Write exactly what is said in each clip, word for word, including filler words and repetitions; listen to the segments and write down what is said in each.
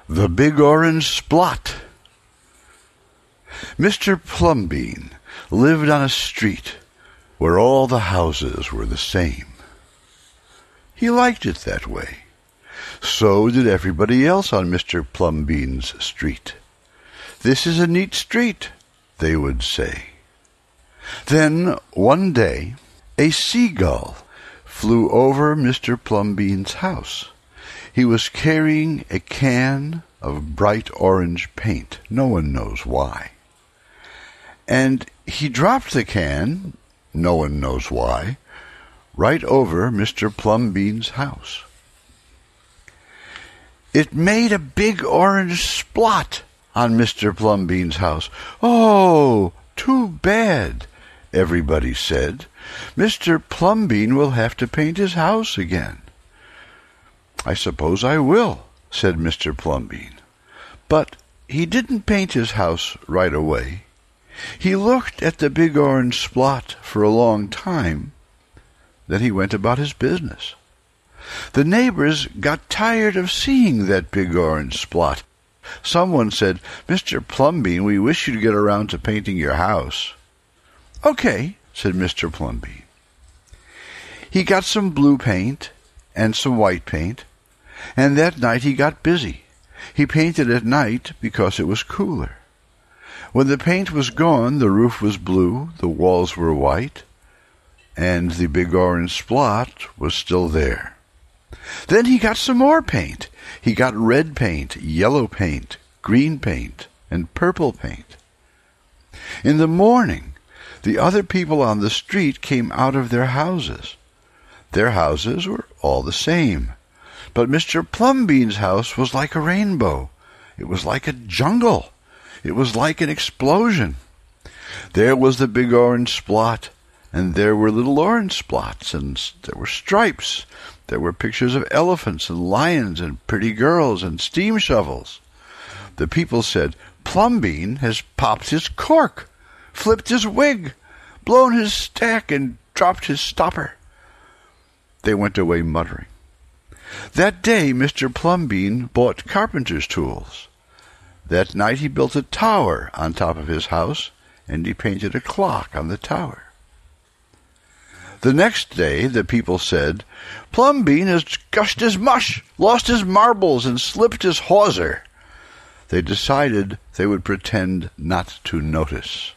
The Big Orange Splot. Mister Plumbean lived on a street where all the houses were the same. He liked it that way. So did everybody else on Mister Plumbean's street. "This is a neat street," they would say. Then, one day, a seagull flew over Mister Plumbean's house. He was carrying a can of bright orange paint. No one knows why. And he dropped the can, no one knows why, right over Mister Plumbean's house. It made a big orange splot on Mister Plumbean's house. "Oh, too bad," everybody said. "Mister Plumbean will have to paint his house again." "I suppose I will," said Mister Plumbean. But he didn't paint his house right away. He looked at the big orange splot for a long time. Then he went about his business. The neighbors got tired of seeing that big orange splot. Someone said, "Mister Plumbean, we wish you'd get around to painting your house." "Okay," said Mister Plumbean. He got some blue paint and some white paint, and that night he got busy. He painted at night because it was cooler. When the paint was gone, the roof was blue, the walls were white, and the big orange splot was still there. Then he got some more paint. He got red paint, yellow paint, green paint, and purple paint. In the morning, the other people on the street came out of their houses. Their houses were all the same. But Mister Plumbean's house was like a rainbow. It was like a jungle. It was like an explosion. There was the big orange splot, and there were little orange spots, and there were stripes. There were pictures of elephants and lions and pretty girls and steam shovels. The people said, "Plumbean has popped his cork, flipped his wig, blown his stack, and dropped his stopper." They went away muttering. That day Mister Plumbean bought carpenter's tools. That night he built a tower on top of his house, and he painted a clock on the tower. The next day the people said, "Plumbean has gushed his mush, lost his marbles, and slipped his hawser." They decided they would pretend not to notice.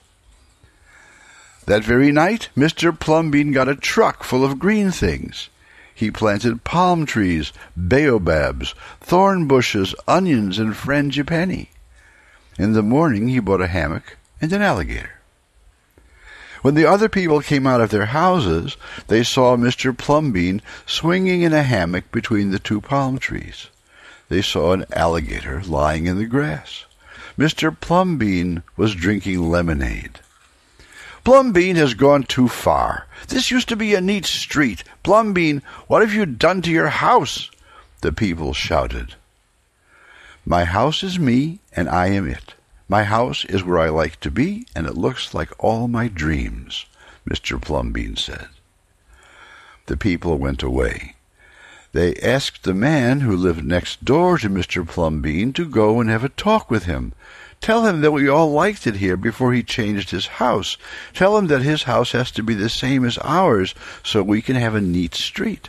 That very night Mister Plumbean got a truck full of green things. He planted palm trees, baobabs, thorn bushes, onions, and frangipani. In the morning he bought a hammock and an alligator. When the other people came out of their houses, they saw Mister Plumbean swinging in a hammock between the two palm trees. They saw an alligator lying in the grass. Mister Plumbean was drinking lemonade. "Plumbean has gone too far. This used to be a neat street. Plumbean, what have you done to your house?" the people shouted. "My house is me, and I am it. My house is where I like to be, and it looks like all my dreams," Mister Plumbean said. The people went away. They asked the man who lived next door to Mister Plumbean to go and have a talk with him. Tell him that we all liked it here before he changed his house. Tell him that his house has to be the same as ours so we can have a neat street.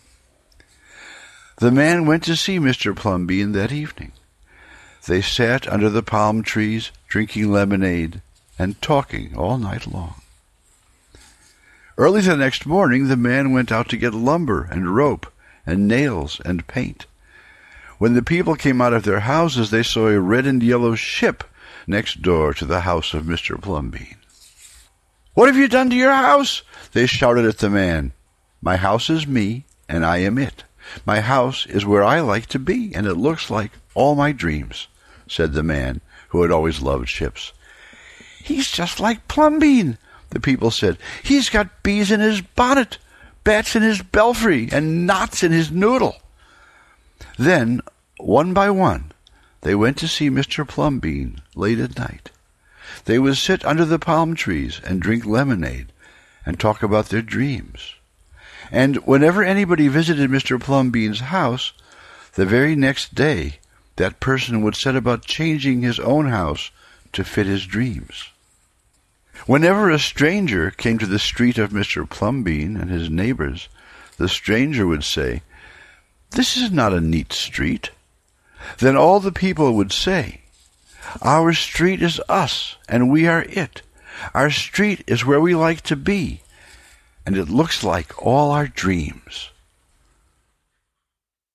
The man went to see Mister Plumbean that evening. They sat under the palm trees, drinking lemonade and talking all night long. Early the next morning, the man went out to get lumber and rope and nails and paint. When the people came out of their houses, they saw a red and yellow ship next door to the house of Mister Plumbean. "What have you done to your house?" they shouted at the man. "My house is me, and I am it. My house is where I like to be, and it looks like all my dreams," said the man, who had always loved ships. "He's just like Plumbean," the people said. "He's got bees in his bonnet, bats in his belfry, and knots in his noodle." Then, one by one, they went to see Mister Plumbean late at night. They would sit under the palm trees and drink lemonade and talk about their dreams. And whenever anybody visited Mister Plumbean's house, the very next day that person would set about changing his own house to fit his dreams. Whenever a stranger came to the street of Mister Plumbean and his neighbors, the stranger would say, "This is not a neat street." Then all the people would say, "Our street is us, and we are it. Our street is where we like to be, and it looks like all our dreams."